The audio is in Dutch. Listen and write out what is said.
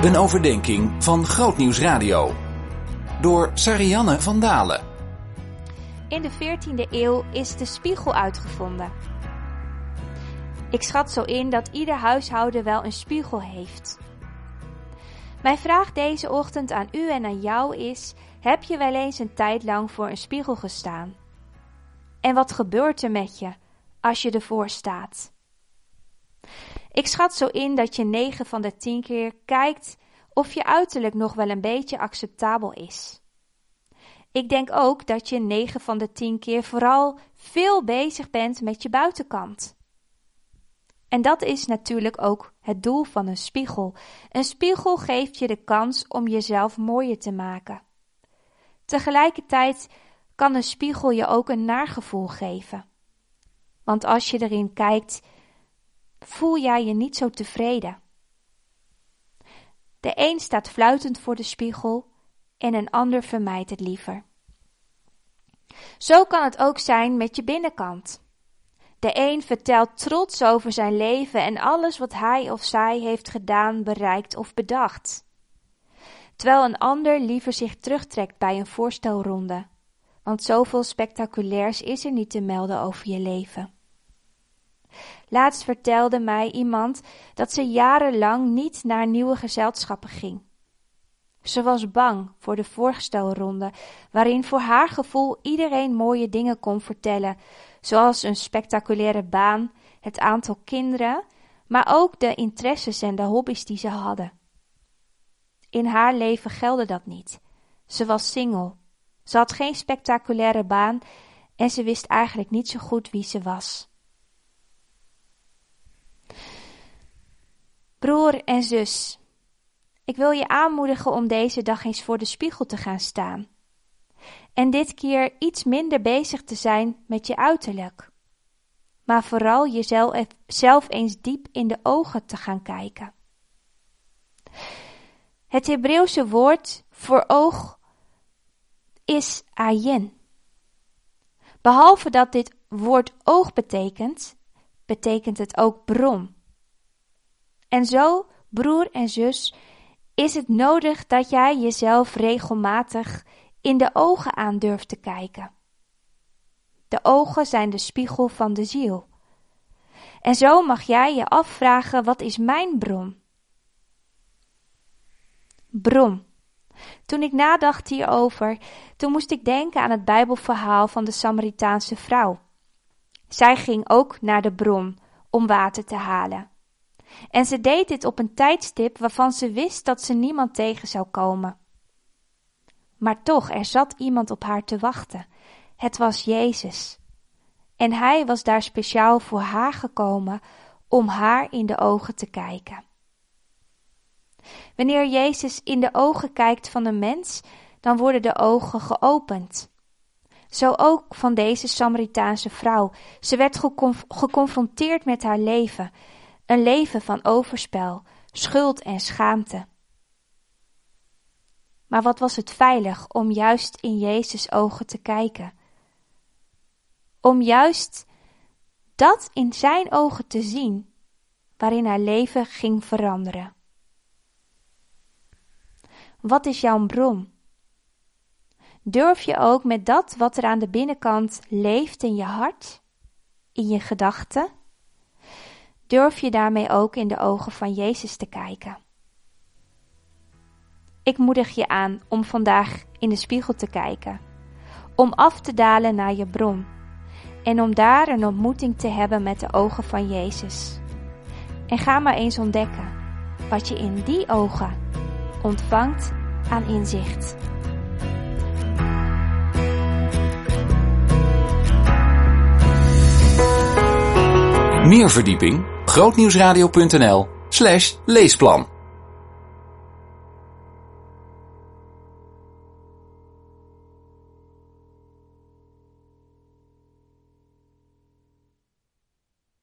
Een overdenking van Grootnieuws Radio. Door Sarianne van Dalen. In de 14e eeuw is de spiegel uitgevonden. Ik schat zo in dat ieder huishouden wel een spiegel heeft. Mijn vraag deze ochtend aan u en aan jou is: heb je wel eens een tijd lang voor een spiegel gestaan? En wat gebeurt er met je als je ervoor staat? Ik schat zo in dat je 9 van de 10 keer kijkt of je uiterlijk nog wel een beetje acceptabel is. Ik denk ook dat je 9 van de 10 keer vooral veel bezig bent met je buitenkant. En dat is natuurlijk ook het doel van een spiegel. Een spiegel geeft je de kans om jezelf mooier te maken. Tegelijkertijd kan een spiegel je ook een naargevoel geven. Want als je erin kijkt, voel jij je niet zo tevreden. De een staat fluitend voor de spiegel en een ander vermijdt het liever. Zo kan het ook zijn met je binnenkant. De een vertelt trots over zijn leven en alles wat hij of zij heeft gedaan, bereikt of bedacht. Terwijl een ander liever zich terugtrekt bij een voorstelronde. Want zoveel spectaculairs is er niet te melden over je leven. Laatst vertelde mij iemand dat ze jarenlang niet naar nieuwe gezelschappen ging. Ze was bang voor de voorstelronde, waarin voor haar gevoel iedereen mooie dingen kon vertellen, zoals een spectaculaire baan, het aantal kinderen, maar ook de interesses en de hobby's die ze hadden. In haar leven geldde dat niet. Ze was single. Ze had geen spectaculaire baan en ze wist eigenlijk niet zo goed wie ze was. Broer en zus, ik wil je aanmoedigen om deze dag eens voor de spiegel te gaan staan. En dit keer iets minder bezig te zijn met je uiterlijk. Maar vooral jezelf eens diep in de ogen te gaan kijken. Het Hebreeuwse woord voor oog is ayin. Behalve dat dit woord oog betekent, betekent het ook bron. En zo, broer en zus, is het nodig dat jij jezelf regelmatig in de ogen aan durft te kijken. De ogen zijn de spiegel van de ziel. En zo mag jij je afvragen: wat is mijn bron? Bron. Toen ik nadacht hierover, toen moest ik denken aan het Bijbelverhaal van de Samaritaanse vrouw. Zij ging ook naar de bron om water te halen. En ze deed dit op een tijdstip waarvan ze wist dat ze niemand tegen zou komen. Maar toch, er zat iemand op haar te wachten. Het was Jezus. En hij was daar speciaal voor haar gekomen om haar in de ogen te kijken. Wanneer Jezus in de ogen kijkt van een mens, dan worden de ogen geopend. Zo ook van deze Samaritaanse vrouw. Ze werd geconfronteerd met haar leven. Een leven van overspel, schuld en schaamte. Maar wat was het veilig om juist in Jezus' ogen te kijken. Om juist dat in zijn ogen te zien, waarin haar leven ging veranderen. Wat is jouw bron? Durf je ook met dat wat er aan de binnenkant leeft in je hart, in je gedachten? Durf je daarmee ook in de ogen van Jezus te kijken? Ik moedig je aan om vandaag in de spiegel te kijken, om af te dalen naar je bron en om daar een ontmoeting te hebben met de ogen van Jezus. En ga maar eens ontdekken wat je in die ogen ontvangt aan inzicht. Meer verdieping? Grootnieuwsradio.nl/leesplan